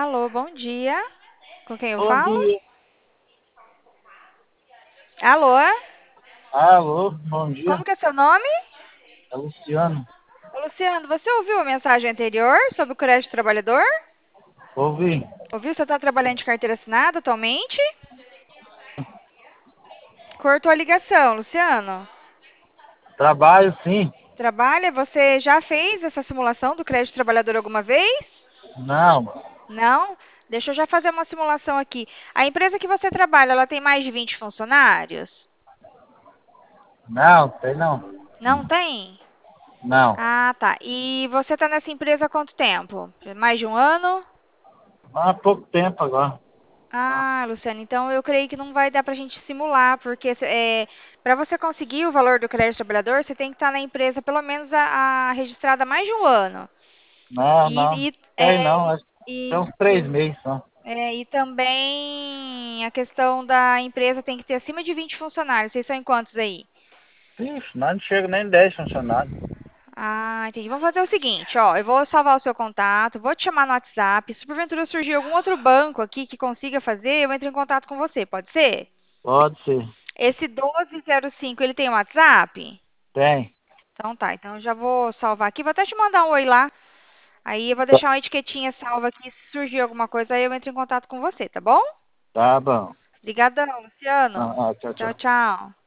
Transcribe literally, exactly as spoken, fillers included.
Alô, bom dia. Com quem eu Bom falo? dia. Alô? Alô, bom dia. Como que é seu nome? É Luciano. Ô, Luciano, você ouviu a mensagem anterior sobre o crédito trabalhador? Ouvi. Ouviu? Você está trabalhando de carteira assinada atualmente? Cortou a ligação, Luciano. Trabalho sim? Trabalha? Você já fez essa simulação do crédito trabalhador alguma vez? Não. Não? Deixa eu já fazer uma simulação aqui. A empresa que você trabalha, ela tem mais de vinte funcionários? Não, tem não. Não tem? Não. Ah, tá. E você está nessa empresa há quanto tempo? Mais de um ano? Há pouco tempo agora. Ah, Luciana, então eu creio que não vai dar para a gente simular, porque é, para você conseguir o valor do crédito trabalhador, você tem que estar na empresa pelo menos a, a registrada há mais de um ano. Não, não. E, e, Tem é, não. Acho que tem e, uns três meses só. é, e também a questão da empresa tem que ter acima de vinte funcionários. Vocês são em quantos aí? Ixi, nós não chega nem dez funcionários. Ah, entendi. Vamos fazer o seguinte, ó, eu vou salvar o seu contato, vou te chamar no WhatsApp. Se porventura surgir algum outro banco aqui que consiga fazer, eu entro em contato com você, pode ser? Pode ser. Esse doze zero cinco, ele tem WhatsApp? Tem. Então tá, então eu já vou salvar aqui. Vou até te mandar um oi lá. Aí eu vou deixar uma etiquetinha salva aqui. Se surgir alguma coisa, aí eu entro em contato com você, tá bom? Tá bom. Obrigadão, Luciano. Ah, ah, tchau, Tchau, tchau. tchau.